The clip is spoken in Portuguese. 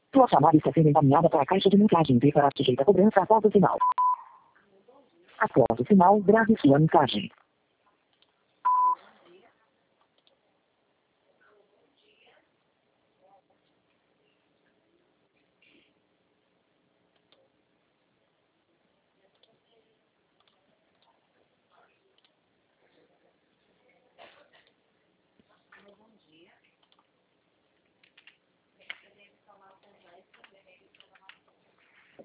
Tua chamada está sendo encaminhada para a caixa de mensagem e será sujeita a cobrança após o sinal. Após o sinal, grave sua mensagem.